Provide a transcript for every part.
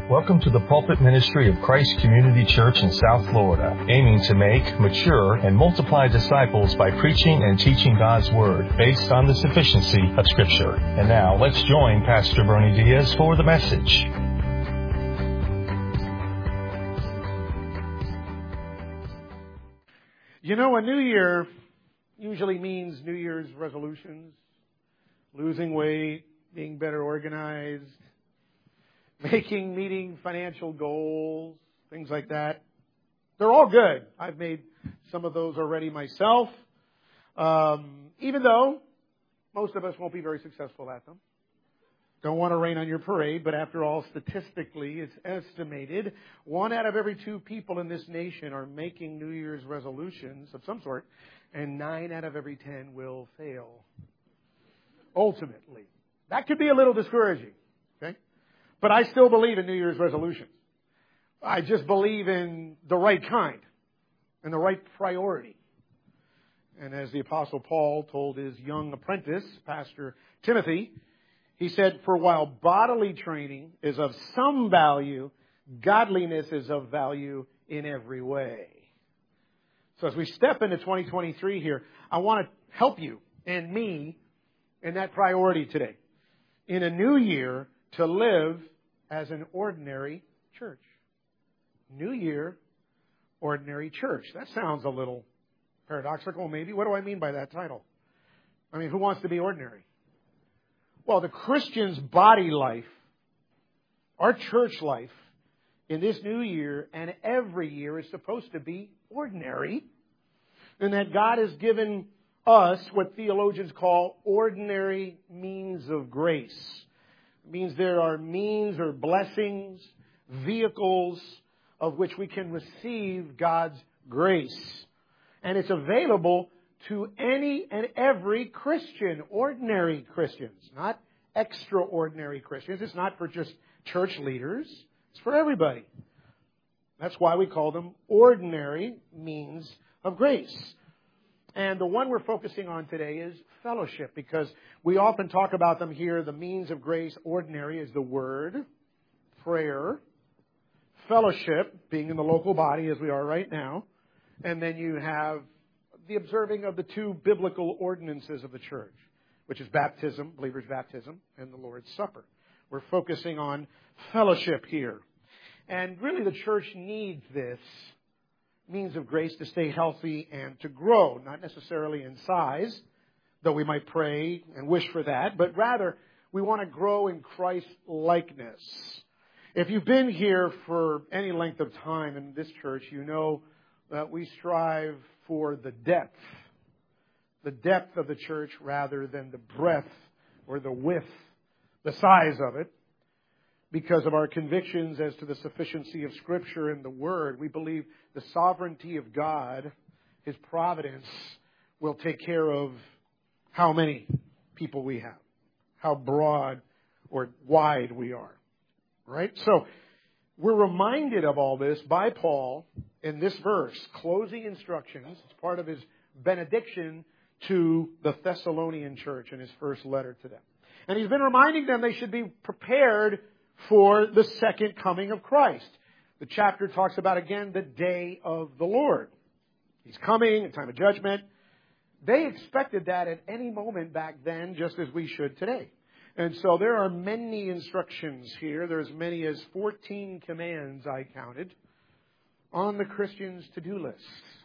Welcome to the pulpit ministry of Christ Community Church in South Florida, aiming to make, mature, and multiply disciples by preaching and teaching God's Word based on the sufficiency of Scripture. And now, let's join Pastor Bernie Diaz for the message. You know, a new year usually means New Year's resolutions, losing weight, being better organized, meeting financial goals, things like that. They're all good. I've made some of those already myself, even though most of us won't be very successful at them. Don't want to rain on your parade, but after all, statistically, it's estimated 1 out of every 2 people in this nation are making New Year's resolutions of some sort, and 9 out of every 10 will fail. Ultimately. That could be a little discouraging, okay? But I still believe in New Year's resolutions. I just believe in the right kind and the right priority. And as the Apostle Paul told his young apprentice, Pastor Timothy, he said, "For while bodily training is of some value, godliness is of value in every way." So as we step into 2023 here, I want to help you and me in that priority today. In a new year, to live as an ordinary church. New year, ordinary church. That sounds a little paradoxical, maybe. What do I mean by that title? I mean, who wants to be ordinary? Well, the Christian's body life, our church life, in this new year and every year is supposed to be ordinary. And that God has given us what theologians call ordinary means of grace. It means there are means or blessings, vehicles of which we can receive God's grace. And it's available to any and every Christian, ordinary Christians, not extraordinary Christians. It's not for just church leaders. It's for everybody. That's why we call them ordinary means of grace. And the one we're focusing on today is fellowship, because we often talk about them here. The means of grace, ordinary, is the Word, prayer, fellowship, being in the local body as we are right now, and then you have the observing of the 2 biblical ordinances of the church, which is baptism, believer's baptism, and the Lord's Supper. We're focusing on fellowship here. And really the church needs this means of grace to stay healthy and to grow, not necessarily in size, though we might pray and wish for that, but rather we want to grow in Christ's likeness. If you've been here for any length of time in this church, you know that we strive for the depth of the church rather than the breadth or the width, the size of it. Because of our convictions as to the sufficiency of Scripture and the Word, we believe the sovereignty of God, His providence, will take care of how many people we have, how broad or wide we are. Right? So, we're reminded of all this by Paul in this verse, closing instructions. It's part of his benediction to the Thessalonian church in his first letter to them. And he's been reminding them they should be prepared for the second coming of Christ. The chapter talks about, again, the day of the Lord. He's coming, a time of judgment. They expected that at any moment back then, just as we should today. And so there are many instructions here. There's as many as 14 commands, I counted, on the Christian's to-do list.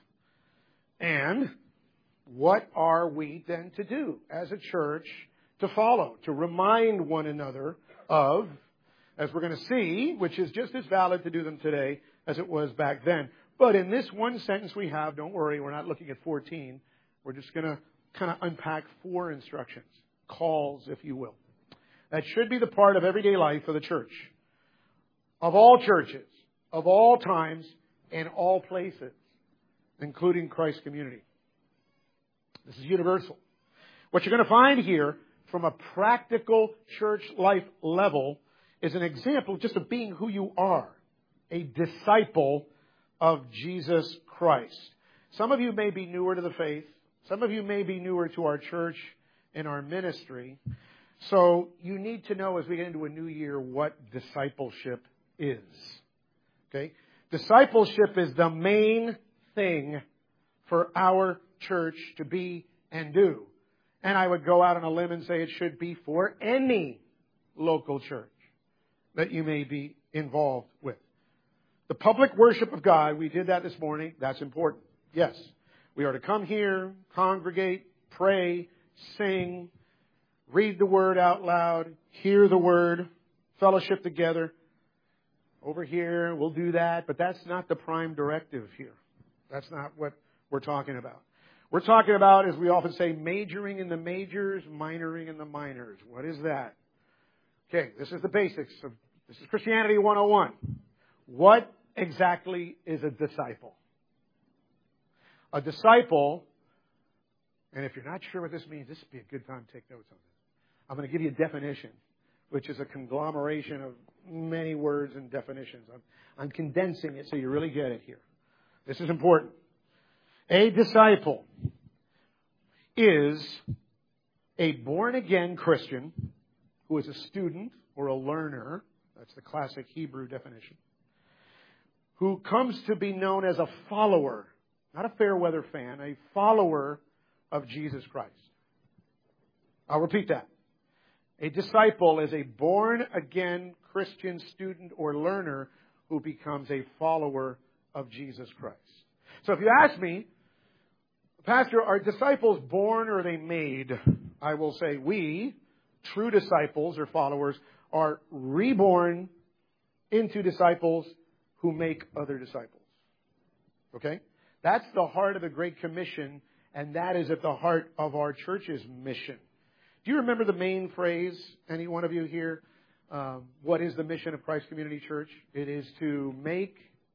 And what are we then to do as a church to follow, to remind one another of, as we're going to see, which is just as valid to do them today as it was back then. But in this one sentence we have, don't worry, we're not looking at 14. We're just going to kind of unpack 4 instructions, calls, if you will. That should be the part of everyday life of the church, of all churches, of all times, and all places, including Christ Community. This is universal. What you're going to find here from a practical church life level is an example just of being who you are, a disciple of Jesus Christ. Some of you may be newer to the faith. Some of you may be newer to our church and our ministry. So you need to know as we get into a new year what discipleship is. Okay? Discipleship is the main thing for our church to be and do. And I would go out on a limb and say it should be for any local church that you may be involved with. The public worship of God, we did that this morning. That's important. Yes, we are to come here, congregate, pray, sing, read the Word out loud, hear the Word, fellowship together. Over here, we'll do that, but that's not the prime directive here. That's not what we're talking about. We're talking about, as we often say, majoring in the majors, minoring in the minors. What is that? Okay, this is the basics of this is Christianity 101. What exactly is a disciple? A disciple, and if you're not sure what this means, this would be a good time to take notes on this. I'm going to give you a definition, which is a conglomeration of many words and definitions. I'm condensing it so you really get it here. This is important. A disciple is a born-again Christian who is a student or a learner. That's the classic Hebrew definition. Who comes to be known as a follower, not a fair weather fan, a follower of Jesus Christ. I'll repeat that. A disciple is a born-again Christian student or learner who becomes a follower of Jesus Christ. So if you ask me, Pastor, are disciples born or are they made? I will say we, true disciples or followers, are reborn into disciples who make other disciples. Okay? That's the heart of the Great Commission, and that is at the heart of our church's mission. Do you remember the main phrase, any one of you here? What is the mission of Christ Community Church? It is to make...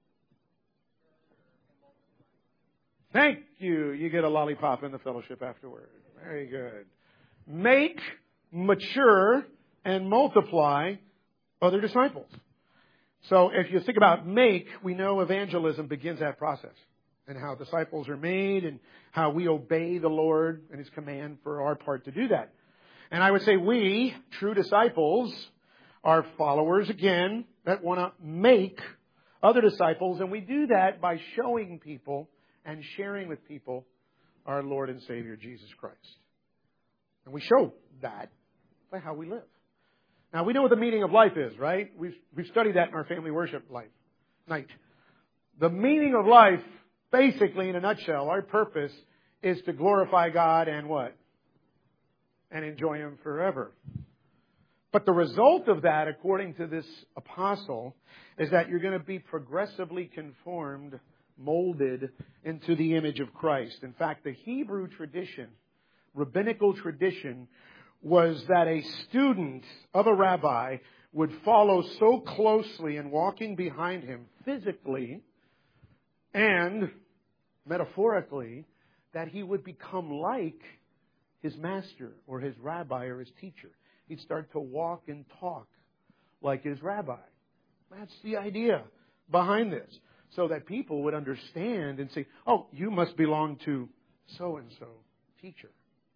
Thank you. You get a lollipop in the fellowship afterward. Very good. Make, mature, and multiply other disciples. So if you think about make, we know evangelism begins that process. And how disciples are made and how we obey the Lord and His command for our part to do that. And I would say we, true disciples, are followers, again, that want to make other disciples. And we do that by showing people and sharing with people our Lord and Savior, Jesus Christ. And we show that by how we live. Now, we know what the meaning of life is, right? We've studied that in our family worship night. The meaning of life, basically, in a nutshell, our purpose is to glorify God and what? And enjoy Him forever. But the result of that, according to this apostle, is that you're going to be progressively conformed, molded into the image of Christ. In fact, the Hebrew tradition, rabbinical tradition, was that a student of a rabbi would follow so closely in walking behind him physically and metaphorically that he would become like his master or his rabbi or his teacher. He'd start to walk and talk like his rabbi. That's the idea behind this. So that people would understand and say, oh, you must belong to so-and-so teacher.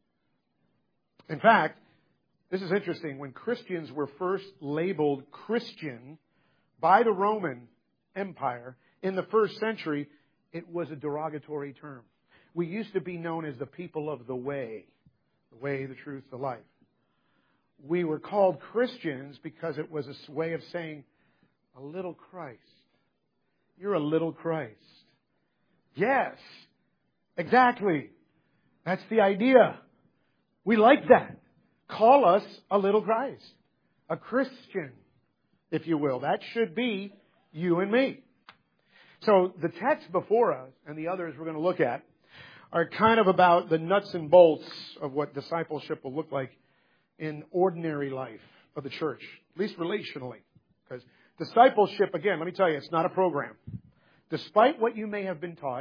In fact, this is interesting. When Christians were first labeled Christian by the Roman Empire in the first century, it was a derogatory term. We used to be known as the people of the way, the truth, the life. We were called Christians because it was a way of saying, a little Christ. You're a little Christ. Yes, exactly. That's the idea. We like that. Call us a little Christ. A Christian, if you will. That should be you and me. So the text before us and the others we're going to look at are kind of about the nuts and bolts of what discipleship will look like in ordinary life of the church, at least relationally. Because discipleship, again, let me tell you, it's not a program. Despite what you may have been taught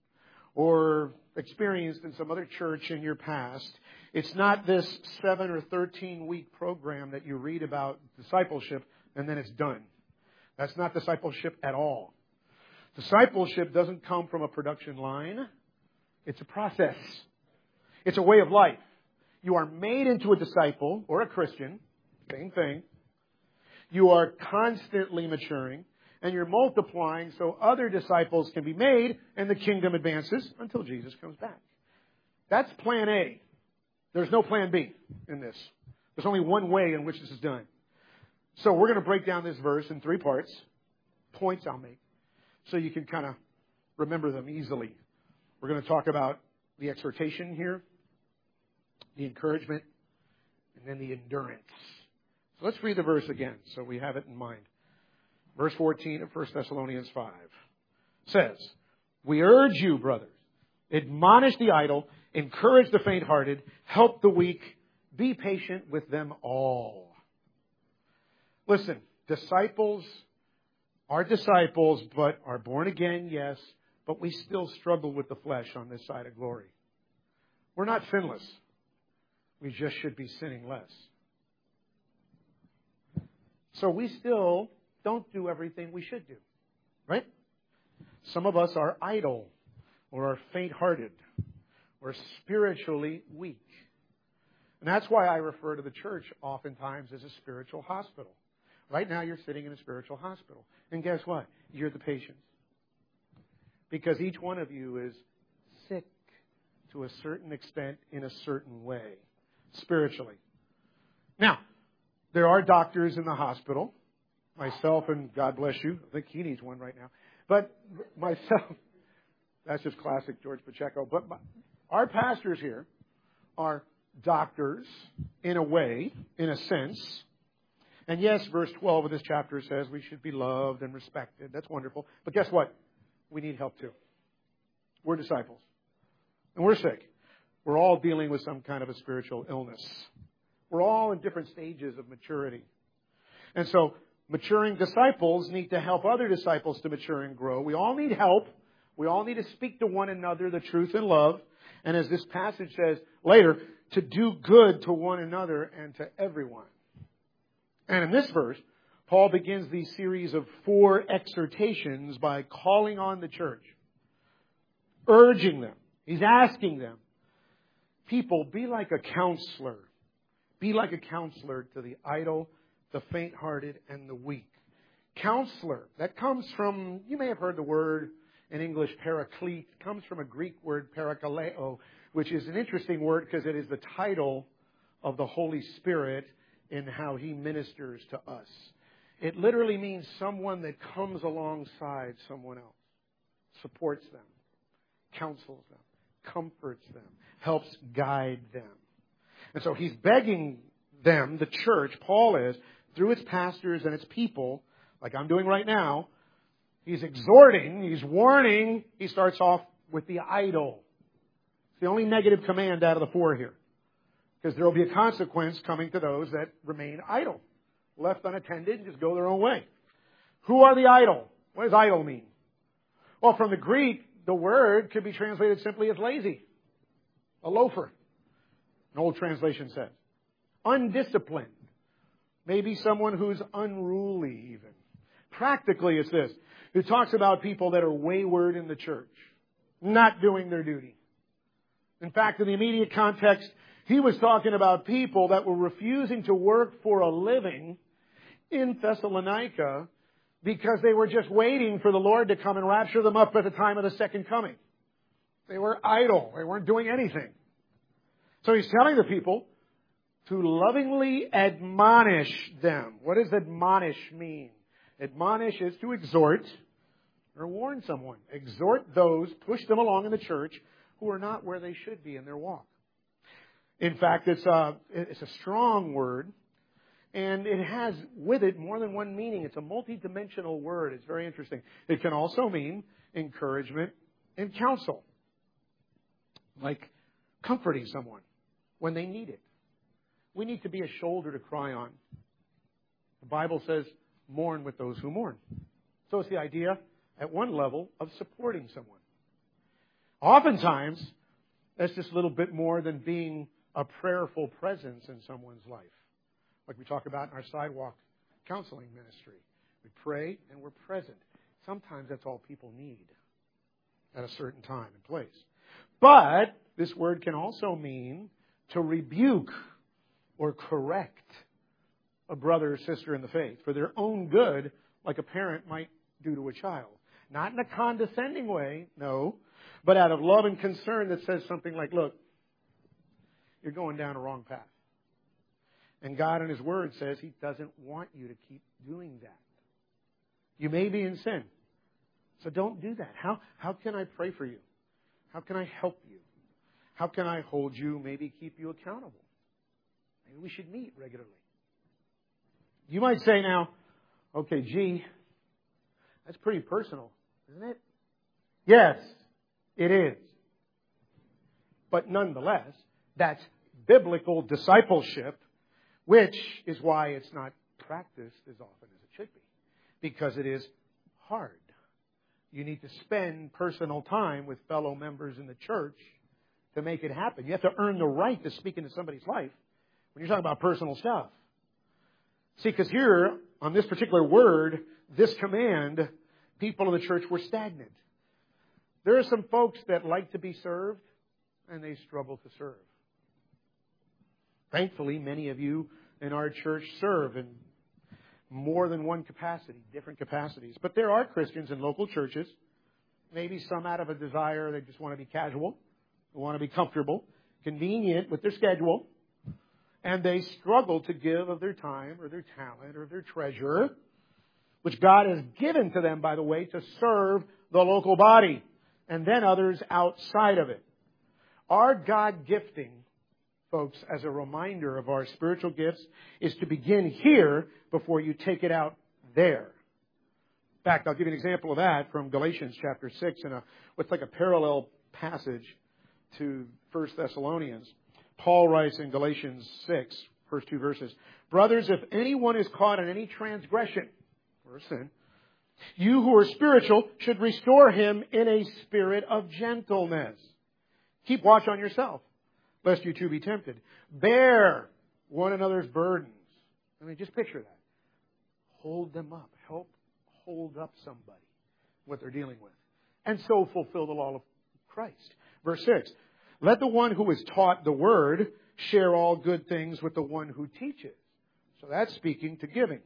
or experienced in some other church in your past, it's not this 7 or 13-week program that you read about discipleship and then it's done. That's not discipleship at all. Discipleship doesn't come from a production line. It's a process. It's a way of life. You are made into a disciple or a Christian, same thing. You are constantly maturing, and you're multiplying so other disciples can be made, and the kingdom advances until Jesus comes back. That's plan A. There's no plan B in this. There's only one way in which this is done. So we're going to break down this verse in 3 parts, points I'll make, so you can kind of remember them easily. We're going to talk about the exhortation here, the encouragement, and then the endurance. So let's read the verse again so we have it in mind. Verse 14 of 1 Thessalonians 5 says, "We urge you, brothers, admonish the idle, encourage the faint-hearted, help the weak, be patient with them all." Listen, disciples are disciples, but are born again, yes, but we still struggle with the flesh on this side of glory. We're not sinless. We just should be sinning less. So we still don't do everything we should do, right? Some of us are idle or are faint-hearted or spiritually weak. And that's why I refer to the church oftentimes as a spiritual hospital. Right now you're sitting in a spiritual hospital. And guess what? You're the patients. Because each one of you is sick to a certain extent in a certain way, spiritually. Now, there are doctors in the hospital. Myself, and God bless you. I think he needs one right now. But myself, that's just classic George Pacheco. But our pastors here are doctors in a way, in a sense. And yes, verse 12 of this chapter says we should be loved and respected. That's wonderful. But guess what? We need help too. We're disciples. And we're sick. We're all dealing with some kind of a spiritual illness. We're all in different stages of maturity. And so maturing disciples need to help other disciples to mature and grow. We all need help. We all need to speak to one another the truth in love. And as this passage says later, to do good to one another and to everyone. And in this verse, Paul begins the series of 4 exhortations by calling on the church, urging them. He's asking them, people, be like a counselor. Be like a counselor to the idle, the faint-hearted, and the weak. Counselor, that comes from, you may have heard the word in English, paraclete. It comes from a Greek word, parakaleo, which is an interesting word because it is the title of the Holy Spirit in how He ministers to us. It literally means someone that comes alongside someone else, supports them, counsels them, comforts them, helps guide them. And so he's begging them, the church, Paul is, through its pastors and its people, like I'm doing right now, he's exhorting, he's warning. He starts off with the idle. It's the only negative command out of the 4 here. Because there will be a consequence coming to those that remain idle, left unattended and just go their own way. Who are the idle? What does idle mean? Well, from the Greek, the word could be translated simply as lazy, a loafer. An old translation says. Undisciplined. Maybe someone who's unruly even. Practically it's this. It talks about people that are wayward in the church, not doing their duty. In fact, in the immediate context, he was talking about people that were refusing to work for a living in Thessalonica because they were just waiting for the Lord to come and rapture them up at the time of the second coming. They were idle. They weren't doing anything. So he's telling the people to lovingly admonish them. What does admonish mean? Admonish is to exhort or warn someone. Exhort those, push them along in the church who are not where they should be in their walk. In fact, it's a strong word, and it has with it more than one meaning. It's a multidimensional word. It's very interesting. It can also mean encouragement and counsel, like comforting someone when they need it. We need to be a shoulder to cry on. The Bible says, mourn with those who mourn. So it's the idea, at one level, of supporting someone. Oftentimes, that's just a little bit more than being a prayerful presence in someone's life. Like we talk about in our sidewalk counseling ministry. We pray and we're present. Sometimes that's all people need at a certain time and place. But this word can also mean to rebuke or correct a brother or sister in the faith for their own good, like a parent might do to a child. Not in a condescending way, no, but out of love and concern that says something like, look, you're going down a wrong path. And God in His Word says He doesn't want you to keep doing that. You may be in sin. So don't do that. How can I pray for you? How can I help you? How can I hold you, maybe keep you accountable? Maybe we should meet regularly. You might say now, okay, gee, that's pretty personal, isn't it? Yes, it is. But nonetheless, that's biblical discipleship, which is why it's not practiced as often as it should be. Because it is hard. You need to spend personal time with fellow members in the church to make it happen. You have to earn the right to speak into somebody's life when you're talking about personal stuff. See, because here, on this particular word, this command, people in the church were stagnant. There are some folks that like to be served, and they struggle to serve. Thankfully, many of you in our church serve in more than one capacity, different capacities. But there are Christians in local churches, maybe some out of a desire, they just want to be casual, they want to be comfortable, convenient with their schedule, and they struggle to give of their time or their talent or their treasure, which God has given to them, by the way, to serve the local body, and then others outside of it. Our God gifting, folks, as a reminder of our spiritual gifts, is to begin here before you take it out there. In fact, I'll give you an example of that from Galatians chapter 6 in what's like a parallel passage to 1 Thessalonians. Paul writes in Galatians 6, first two verses, "Brothers, if anyone is caught in any transgression or sin, you who are spiritual should restore him in a spirit of gentleness. Keep watch on yourself, lest you too be tempted. Bear one another's burdens." I mean, just picture that. Hold them up. Help hold up somebody, what they're dealing with. And so fulfill the law of Christ. Verse 6. "Let the one who is taught the word share all good things with the one who teaches." So that's speaking to giving.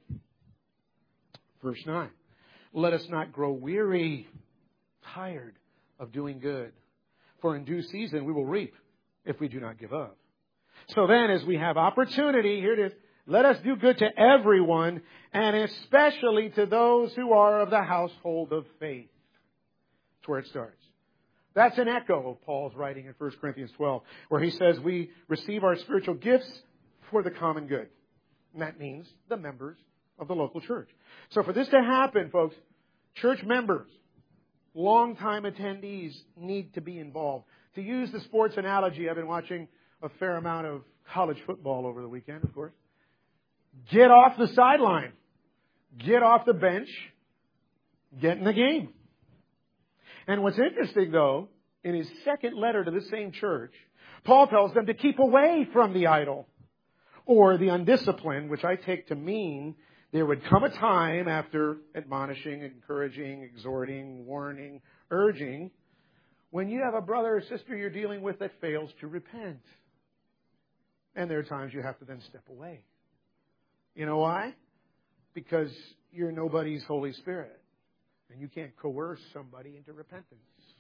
Verse 9. "Let us not grow weary, tired of doing good. For in due season we will reap if we do not give up." So then, as we have opportunity, here it is, let us do good to everyone, and especially to those who are of the household of faith. That's where it starts. That's an echo of Paul's writing in 1 Corinthians 12, where he says we receive our spiritual gifts for the common good. And that means the members of the local church. So for this to happen, folks, church members, long-time attendees need to be involved. To use the sports analogy, I've been watching a fair amount of college football over the weekend, of course. Get off the sideline. Get off the bench. Get in the game. And what's interesting, though, in his second letter to this same church, Paul tells them to keep away from the idle or the undisciplined, which I take to mean there would come a time after admonishing, encouraging, exhorting, warning, urging, when you have a brother or sister you're dealing with that fails to repent. And there are times you have to then step away. You know why? Because you're nobody's Holy Spirit. And you can't coerce somebody into repentance.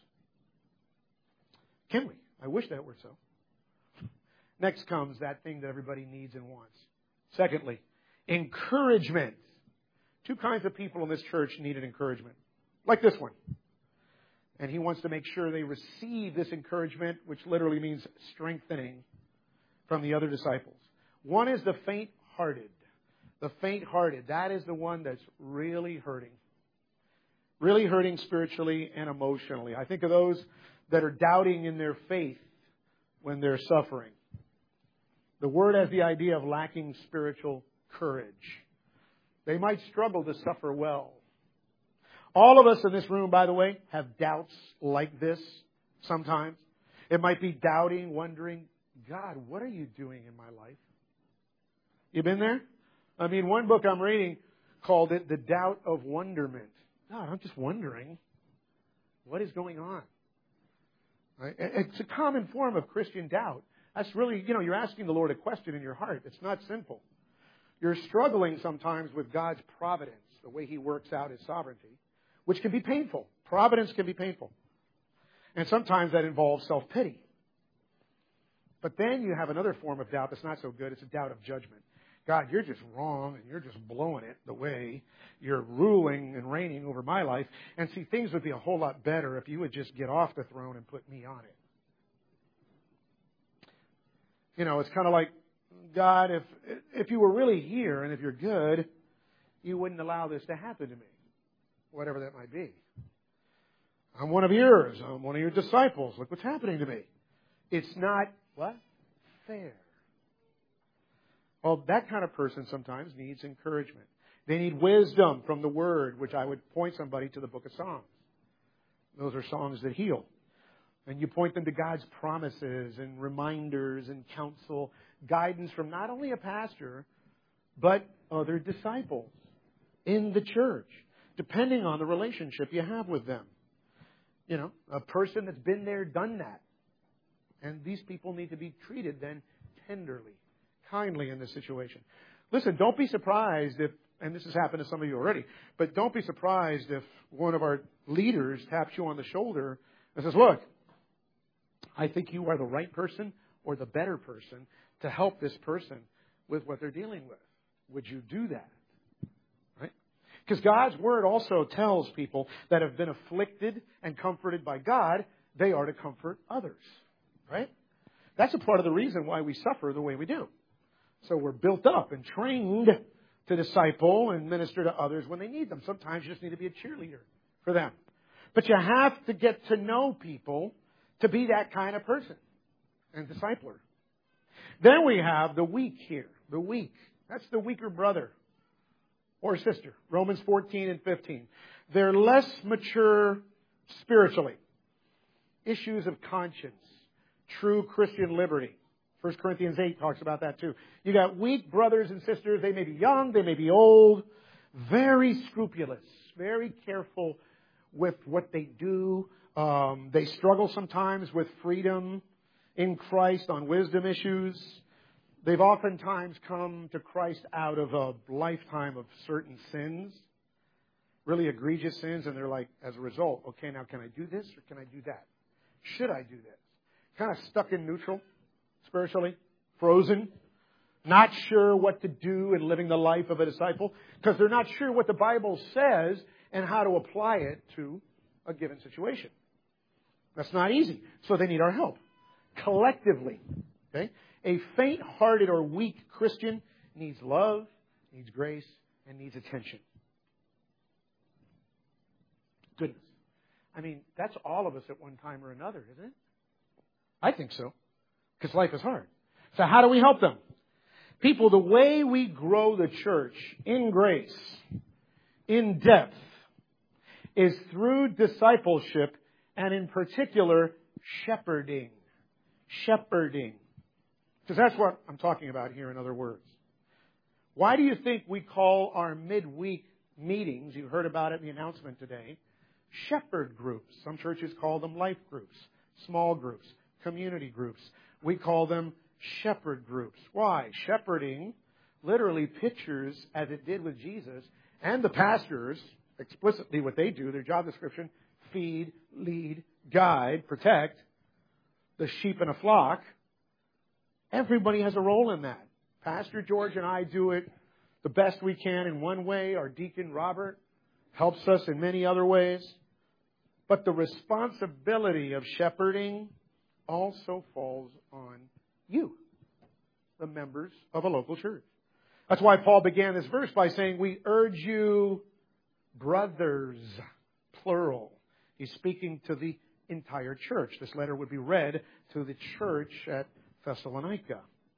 Can we? I wish that were so. Next comes that thing that everybody needs and wants. Secondly, encouragement. Two kinds of people in this church needed encouragement. Like this one. And he wants to make sure they receive this encouragement, which literally means strengthening, from the other disciples. One is the faint-hearted. The faint-hearted. That is the one that's really hurting. Really hurting spiritually and emotionally. I think of those that are doubting in their faith when they're suffering. The word has the idea of lacking spiritual courage. They might struggle to suffer well. All of us in this room, by the way, have doubts like this sometimes. It might be doubting, wondering, God, what are you doing in my life? You been there? I mean, one book I'm reading called it The Doubt of Wonderment. God, I'm just wondering, what is going on? Right? It's a common form of Christian doubt. That's really, you're asking the Lord a question in your heart. It's not sinful. You're struggling sometimes with God's providence, the way He works out His sovereignty, which can be painful. Providence can be painful. And sometimes that involves self-pity. But then you have another form of doubt that's not so good. It's a doubt of judgment. God, you're just wrong and you're just blowing it the way you're ruling and reigning over my life. And see, things would be a whole lot better if you would just get off the throne and put me on it. You know, it's kind of like, God, if you were really here and if you're good, you wouldn't allow this to happen to me. Whatever that might be. I'm one of yours. I'm one of your disciples. Look what's happening to me. It's not, what? Fair. Well, that kind of person sometimes needs encouragement. They need wisdom from the Word, which I would point somebody to the book of Psalms. Those are songs that heal. And you point them to God's promises and reminders and counsel, guidance from not only a pastor, but other disciples in the church, depending on the relationship you have with them. You know, a person that's been there, done that. And these people need to be treated then tenderly, kindly in this situation. Listen, don't be surprised if, and this has happened to some of you already, but don't be surprised if one of our leaders taps you on the shoulder and says, look, I think you are the right person or the better person to help this person with what they're dealing with. Would you do that? Right? Because God's Word also tells people that have been afflicted and comforted by God, they are to comfort others. Right? That's a part of the reason why we suffer the way we do. So we're built up and trained to disciple and minister to others when they need them. Sometimes you just need to be a cheerleader for them. But you have to get to know people to be that kind of person and discipler. Then we have the weak here. The weak. That's the weaker brother or sister. Romans 14 and 15. They're less mature spiritually. Issues of conscience. True Christian liberty. 1 Corinthians 8 talks about that too. You got weak brothers and sisters. They may be young. They may be old. Very scrupulous. Very careful with what they do. They struggle sometimes with freedom in Christ on wisdom issues. They've oftentimes come to Christ out of a lifetime of certain sins. Really egregious sins. And they're like, as a result, okay, now can I do this or can I do that? Should I do this? Kind of stuck in neutral, spiritually, frozen, not sure what to do in living the life of a disciple because they're not sure what the Bible says and how to apply it to a given situation. That's not easy. So they need our help. Collectively, okay? A faint-hearted or weak Christian needs love, needs grace, and needs attention. Goodness. I mean, that's all of us at one time or another, isn't it? I think so. Because life is hard. So how do we help them? People, the way we grow the church in grace, in depth, is through discipleship and in particular, shepherding. Shepherding. Because that's what I'm talking about here in other words. Why do you think we call our midweek meetings, you heard about it in the announcement today, shepherd groups? Some churches call them life groups, small groups, community groups. We call them shepherd groups. Why? Shepherding literally pictures, as it did with Jesus, and the pastors, explicitly what they do, their job description, feed, lead, guide, protect the sheep in a flock. Everybody has a role in that. Pastor George and I do it the best we can in one way. Our deacon Robert helps us in many other ways. But the responsibility of shepherding also falls on you, the members of a local church. That's why Paul began this verse by saying, we urge you, brothers, plural. He's speaking to the entire church. This letter would be read to the church at Thessalonica.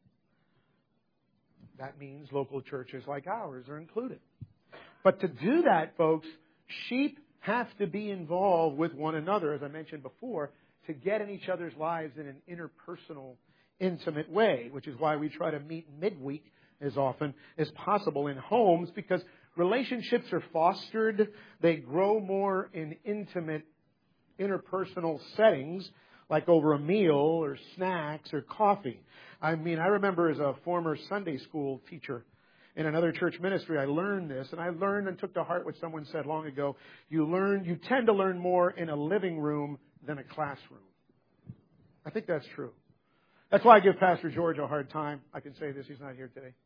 That means local churches like ours are included. But to do that, folks, sheep have to be involved with one another, as I mentioned before, to get in each other's lives in an interpersonal, intimate way, which is why we try to meet midweek as often as possible in homes, because relationships are fostered. They grow more in intimate, interpersonal settings, like over a meal or snacks or coffee. I mean, I remember as a former Sunday school teacher in another church ministry, I learned this, and I learned and took to heart what someone said long ago. You tend to learn more in a living room than a classroom. I think that's true. That's why I give Pastor George a hard time. I can say this, he's not here today.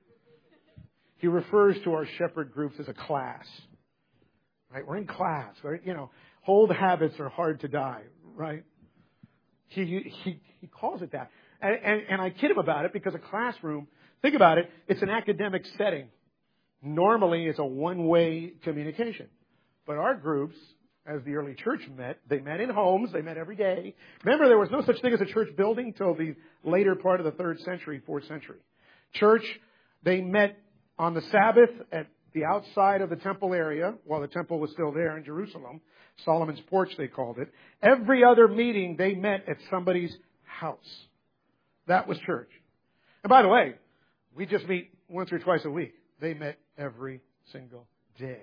He refers to our shepherd groups as a class. Right? We're in class. Right? Old habits are hard to die. Right? He calls it that. And I kid him about it because a classroom, think about it, it's an academic setting. Normally, it's a one-way communication. But our groups, as the early church met, they met in homes, they met every day. Remember, there was no such thing as a church building till the later part of the 3rd century, 4th century. Church, they met on the Sabbath at the outside of the temple area, while the temple was still there in Jerusalem. Solomon's porch, they called it. Every other meeting, they met at somebody's house. That was church. And by the way, we just meet once or twice a week. They met every single day.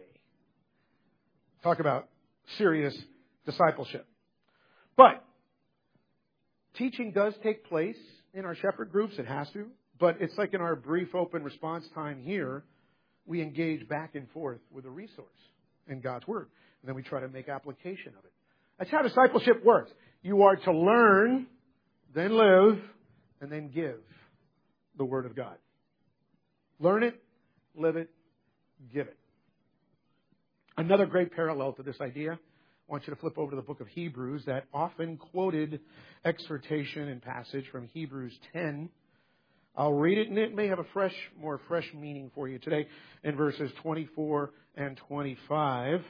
Talk about serious discipleship. But teaching does take place in our shepherd groups. It has to. But it's like in our brief open response time here, we engage back and forth with a resource in God's Word. And then we try to make application of it. That's how discipleship works. You are to learn, then live, and then give the Word of God. Learn it, live it, give it. Another great parallel to this idea, I want you to flip over to the book of Hebrews, that often quoted exhortation and passage from Hebrews 10. I'll read it, and it may have a more fresh meaning for you today in verses 24 and 25,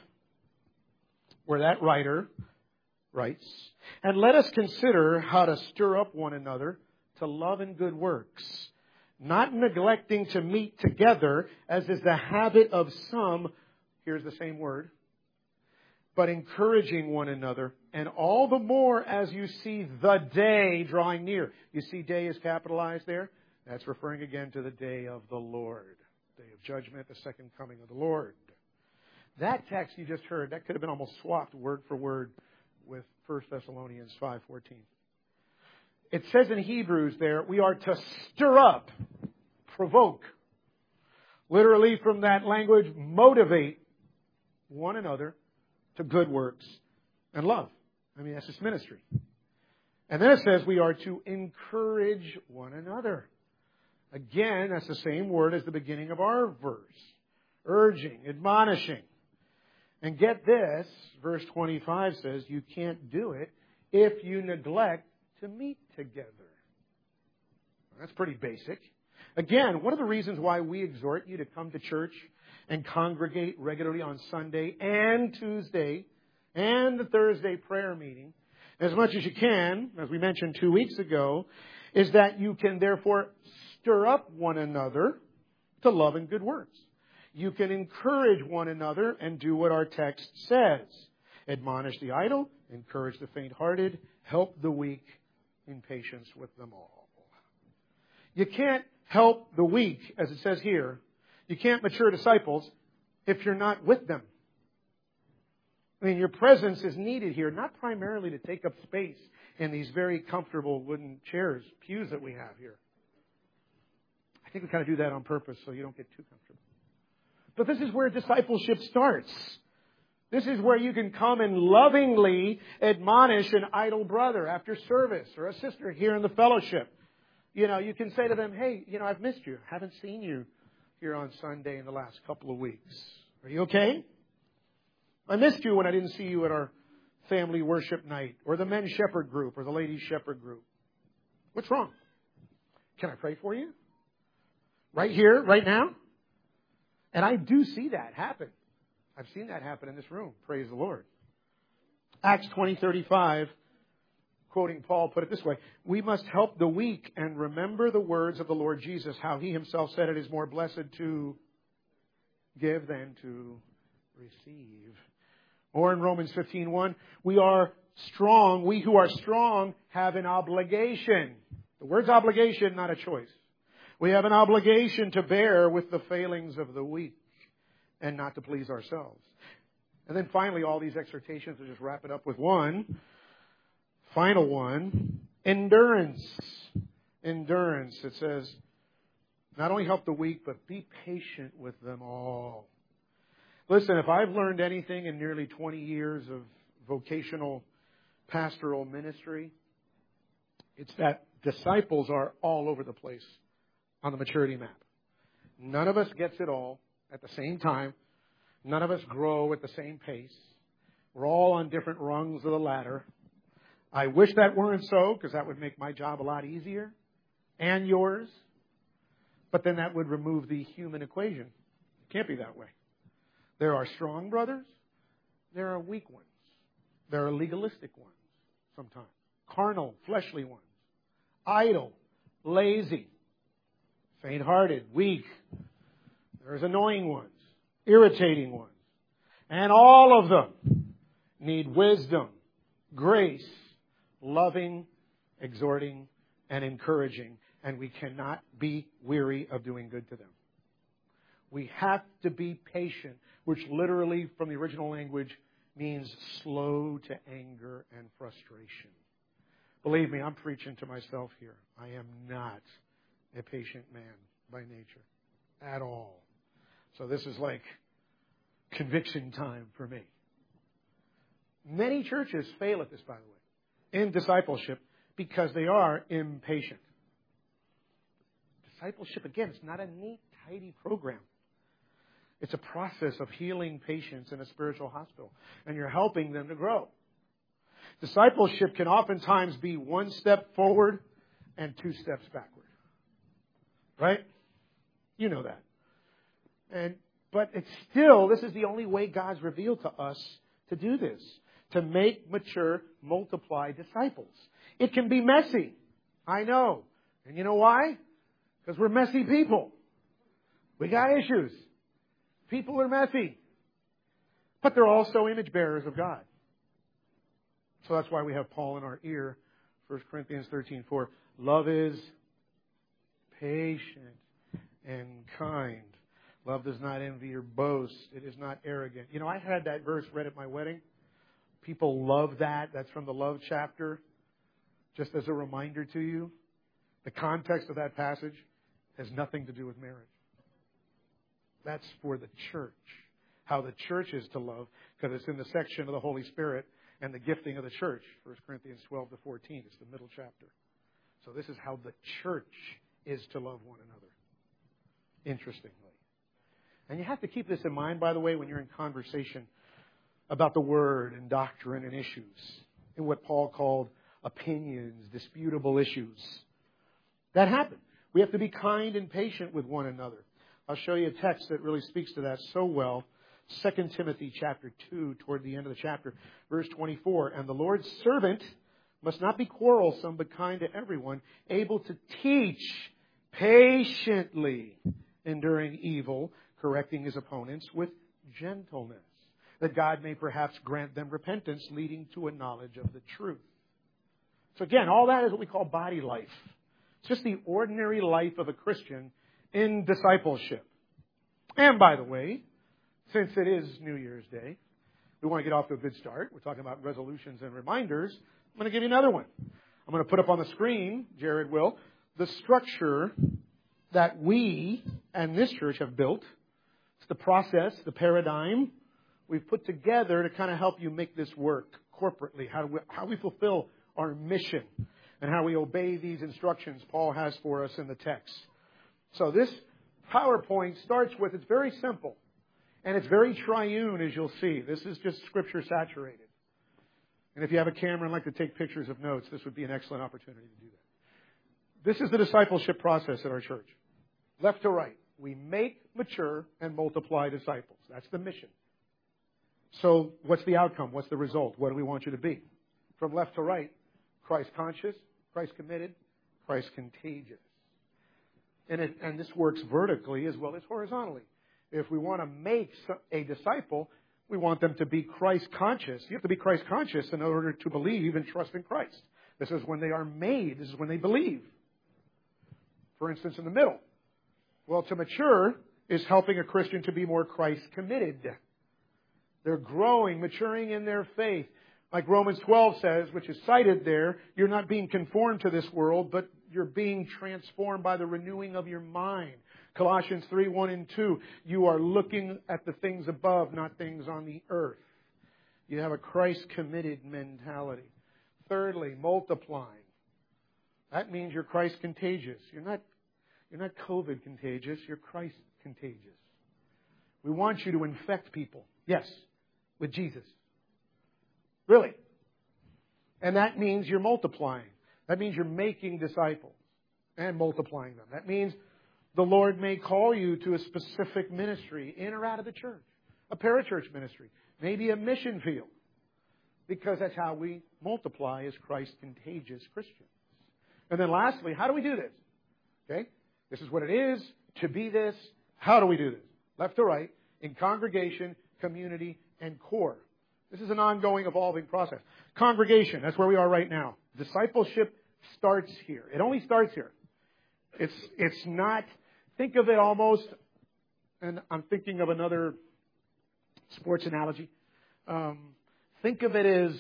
where that writer writes, "And let us consider how to stir up one another to love and good works, not neglecting to meet together, as is the habit of some," here's the same word, "but encouraging one another, and all the more as you see the day drawing near." You see day is capitalized there? That's referring again to the day of the Lord. Day of judgment, the second coming of the Lord. That text you just heard, that could have been almost swapped word for word with 1 Thessalonians 5:14. It says in Hebrews there, we are to stir up, provoke. Literally from that language, motivate one another to good works and love. I mean, that's just ministry. And then it says we are to encourage one another. Again, that's the same word as the beginning of our verse. Urging, admonishing. And get this, verse 25 says you can't do it if you neglect to meet together. That's pretty basic. Again, one of the reasons why we exhort you to come to church and congregate regularly on Sunday and Tuesday and the Thursday prayer meeting, as much as you can, as we mentioned 2 weeks ago, is that you can therefore stir up one another to love and good works. You can encourage one another and do what our text says. Admonish the idle, encourage the faint-hearted, help the weak in patience with them all. You can't help the weak, as it says here. You can't mature disciples if you're not with them. I mean, your presence is needed here, not primarily to take up space in these very comfortable wooden chairs, pews that we have here. I think we kind of do that on purpose so you don't get too comfortable. But this is where discipleship starts. This is where you can come and lovingly admonish an idle brother after service or a sister here in the fellowship. You can say to them, "Hey, I've missed you. Haven't seen you here on Sunday in the last couple of weeks. Are you okay? I missed you when I didn't see you at our family worship night or the men's shepherd group or the ladies' shepherd group. What's wrong? Can I pray for you? Right here, right now?" And I do see that happen. I've seen that happen in this room. Praise the Lord. Acts 20:35, quoting Paul, put it this way: "We must help the weak and remember the words of the Lord Jesus, how He Himself said it is more blessed to give than to receive." Or in Romans 15:1, we who are strong have an obligation. The word's obligation, not a choice. We have an obligation to bear with the failings of the weak and not to please ourselves. And then finally, all these exhortations will just wrap it up with one. Final one, endurance. Endurance. It says, Not only help the weak, but be patient with them all. Listen, if I've learned anything in nearly 20 years of vocational pastoral ministry, it's that disciples are all over the place on the maturity map. None of us gets it all at the same time. None of us grow at the same pace. We're all on different rungs of the ladder. I wish that weren't so, because that would make my job a lot easier, and yours. But then that would remove the human equation. It can't be that way. There are strong brothers. There are weak ones. There are legalistic ones sometimes. Carnal, fleshly ones. Idle, lazy, faint-hearted, weak. There's annoying ones, irritating ones. And all of them need wisdom, grace, loving, exhorting, and encouraging. And we cannot be weary of doing good to them. We have to be patient, which literally from the original language means slow to anger and frustration. Believe me, I'm preaching to myself here. I am not a patient man by nature at all. So this is like conviction time for me. Many churches fail at this, by the way, in discipleship because they are impatient. Discipleship, again, it's not a neat, tidy program. It's a process of healing patients in a spiritual hospital, and you're helping them to grow. Discipleship can oftentimes be one step forward and 2 steps backward. Right? You know that. But it's still, this is the only way God's revealed to us to do this. To make mature, multiply disciples. It can be messy. I know. And you know why? Because we're messy people. We got issues. People are messy. But they're also image bearers of God. So that's why we have Paul in our ear. 1 Corinthians 13:4. Love is patient and kind. Love does not envy or boast. It is not arrogant. You know, I had that verse read at my wedding. People love that. That's from the love chapter. Just as a reminder to you, the context of that passage has nothing to do with marriage. That's for the church. How the church is to love, because it's in the section of the Holy Spirit and the gifting of the church. 1 Corinthians 12-14. It's the middle chapter. So this is how the church is to love one another. Interestingly. And you have to keep this in mind, by the way, when you're in conversation about the Word and doctrine and issues, in what Paul called opinions, disputable issues. That happened. We have to be kind and patient with one another. I'll show you a text that really speaks to that so well. 2 Timothy chapter 2, toward the end of the chapter, verse 24. And the Lord's servant must not be quarrelsome, but kind to everyone, able to teach patiently, enduring evil, correcting his opponents with gentleness, that God may perhaps grant them repentance, leading to a knowledge of the truth. So again, all that is what we call body life. It's just the ordinary life of a Christian in discipleship. And by the way, since it is New Year's Day, we want to get off to a good start. We're talking about resolutions and reminders. I'm going to give you another one. I'm going to put up on the screen, Jared will, the structure that we and this church have built. It's the process, the paradigm we've put together to kind of help you make this work corporately, how we fulfill our mission and how we obey these instructions Paul has for us in the text. So this PowerPoint starts with, it's very simple, and it's very triune, as you'll see. This is just Scripture saturated. And if you have a camera and like to take pictures of notes, this would be an excellent opportunity to do that. This is the discipleship process at our church. Left to right, we make, mature, and multiply disciples. That's the mission. So what's the outcome? What's the result? What do we want you to be? From left to right, Christ conscious, Christ committed, Christ contagious. And this works vertically as well as horizontally. If we want to make a disciple, we want them to be Christ conscious. You have to be Christ conscious in order to believe and trust in Christ. This is when they are made. This is when they believe. For instance, in the middle. Well, to mature is helping a Christian to be more Christ committed. They're growing, maturing in their faith. Like Romans 12 says, which is cited there, you're not being conformed to this world, but you're being transformed by the renewing of your mind. Colossians 3:1-2. You are looking at the things above, not things on the earth. You have a Christ-committed mentality. Thirdly, multiplying. That means you're Christ contagious. You're not COVID contagious. You're Christ contagious. We want you to infect people. Yes, with Jesus. Really. And that means you're multiplying. That means you're making disciples and multiplying them. That means the Lord may call you to a specific ministry in or out of the church. A parachurch ministry. Maybe a mission field. Because that's how we multiply as Christ contagious Christians. And then lastly, how do we do this? Okay? This is what it is to be this. How do we do this? Left to right, in congregation, community, and core. This is an ongoing, evolving process. Congregation, that's where we are right now. Discipleship starts here. It only starts here. It's not, think of it almost, and I'm thinking of another sports analogy. Think of it as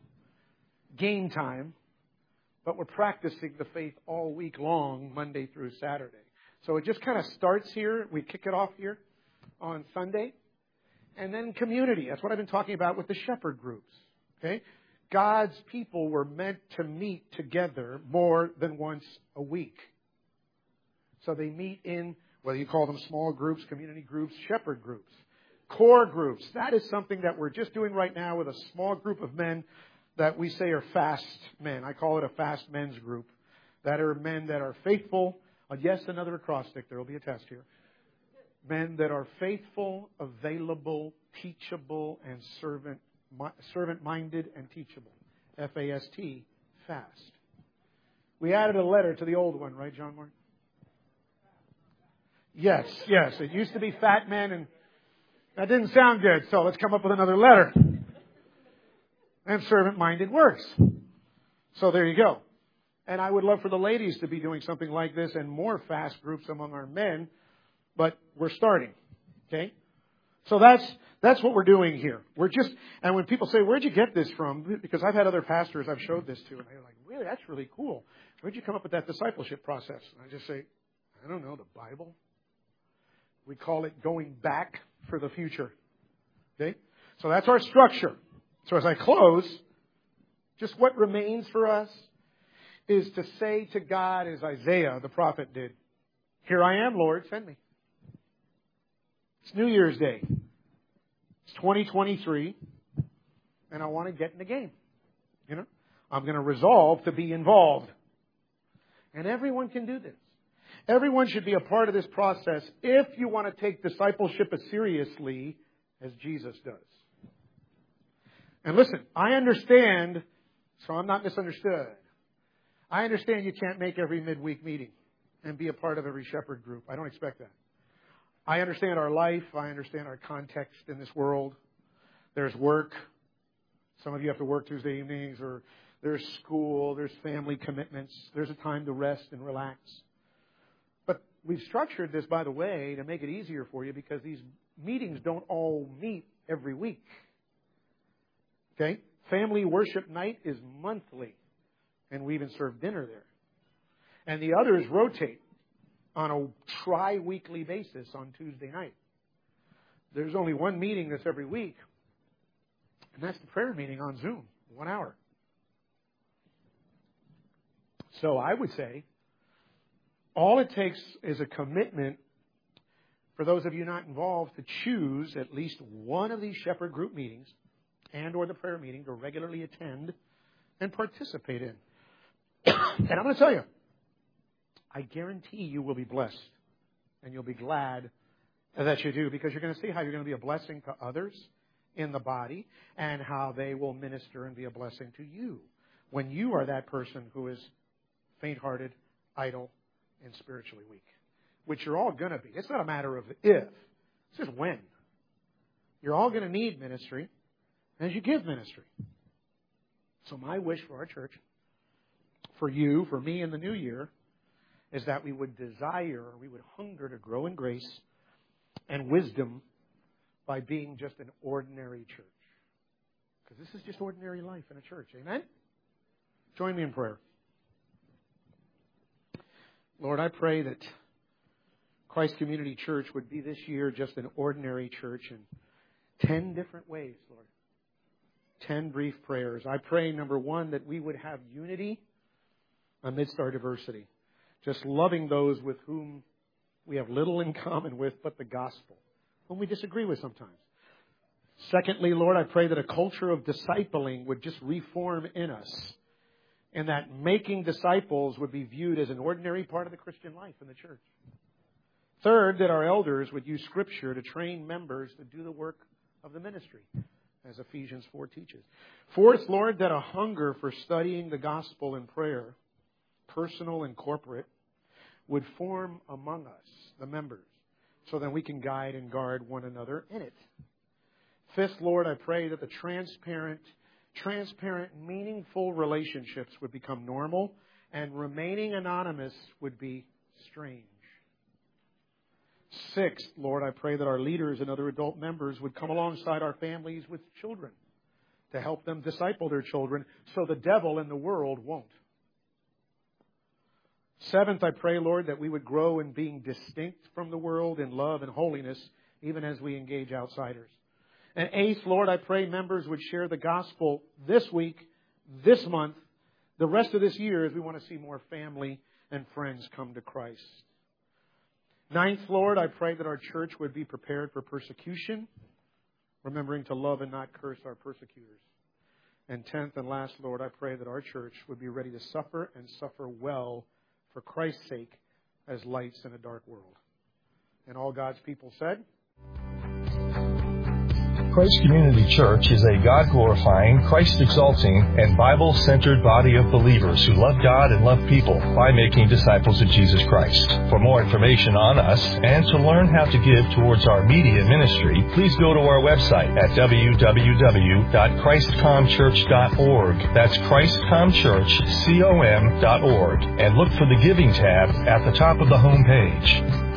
game time, but we're practicing the faith all week long, Monday through Saturday. So it just kind of starts here. We kick it off here on Sunday. And then community. That's what I've been talking about with the shepherd groups. Okay? God's people were meant to meet together more than once a week. So they meet in, whether you call them small groups, community groups, shepherd groups, core groups. That is something that we're just doing right now with a small group of men that we say are fast men. I call it a fast men's group. That are men that are faithful. Yes, another acrostic. There will be a test here. Men that are faithful, available, teachable, and servant-minded and teachable. F-A-S-T, fast. We added a letter to the old one, right, John Mark? Yes. It used to be fat men, and that didn't sound good, so let's come up with another letter. And servant-minded works. So there you go. And I would love for the ladies to be doing something like this and more fast groups among our men. But we're starting, okay? So that's what we're doing here. And when people say, where'd you get this from? Because I've had other pastors I've showed this to, and they're like, really, that's really cool. Where'd you come up with that discipleship process? And I just say, I don't know, the Bible. We call it going back for the future, okay? So that's our structure. So as I close, just what remains for us is to say to God, as Isaiah the prophet did, here I am, Lord, send me. It's New Year's Day. It's 2023, and I want to get in the game. You know, I'm going to resolve to be involved. And everyone can do this. Everyone should be a part of this process if you want to take discipleship as seriously as Jesus does. And listen, I understand, so I'm not misunderstood. I understand you can't make every midweek meeting and be a part of every shepherd group. I don't expect that. I understand our life. I understand our context in this world. There's work. Some of you have to work Tuesday evenings, or there's school, there's family commitments. There's a time to rest and relax. But we've structured this, by the way, to make it easier for you because these meetings don't all meet every week. Okay? Family worship night is monthly, and we even serve dinner there. And the others rotate on a tri-weekly basis on Tuesday night. There's only one meeting that's every week, and that's the prayer meeting on Zoom, 1 hour. So I would say all it takes is a commitment for those of you not involved to choose at least one of these shepherd group meetings and or the prayer meeting to regularly attend and participate in. And I'm going to tell you, I guarantee you will be blessed. And you'll be glad that you do, because you're going to see how you're going to be a blessing to others in the body and how they will minister and be a blessing to you when you are that person who is faint-hearted, idle, and spiritually weak, which you're all going to be. It's not a matter of if. It's just when. You're all going to need ministry as you give ministry. So my wish for our church, for you, for me in the new year, is that we would desire, we would hunger to grow in grace and wisdom by being just an ordinary church. Because this is just ordinary life in a church. Amen? Join me in prayer. Lord, I pray that Christ Community Church would be this year just an ordinary church in 10 different ways, Lord. 10 brief prayers. I pray, number one, that we would have unity amidst our diversity. Just loving those with whom we have little in common with but the gospel, whom we disagree with sometimes. Secondly, Lord, I pray that a culture of discipling would just reform in us, and that making disciples would be viewed as an ordinary part of the Christian life in the church. Third, that our elders would use Scripture to train members to do the work of the ministry, as Ephesians 4 teaches. Fourth, Lord, that a hunger for studying the gospel and prayer, personal and corporate, would form among us, the members, so that we can guide and guard one another in it. Fifth, Lord, I pray that the transparent, meaningful relationships would become normal, and remaining anonymous would be strange. Sixth, Lord, I pray that our leaders and other adult members would come alongside our families with children to help them disciple their children so the devil and the world won't. Seventh, I pray, Lord, that we would grow in being distinct from the world in love and holiness, even as we engage outsiders. And eighth, Lord, I pray members would share the gospel this week, this month, the rest of this year, as we want to see more family and friends come to Christ. Ninth, Lord, I pray that our church would be prepared for persecution, remembering to love and not curse our persecutors. And 10th and last, Lord, I pray that our church would be ready to suffer and suffer well for Christ's sake as lights in a dark world. And all God's people said, Christ Community Church is a God-glorifying, Christ-exalting, and Bible-centered body of believers who love God and love people by making disciples of Jesus Christ. For more information on us and to learn how to give towards our media ministry, please go to our website at www.christcomchurch.org. That's christcomchurch.org, and look for the Giving tab at the top of the home page.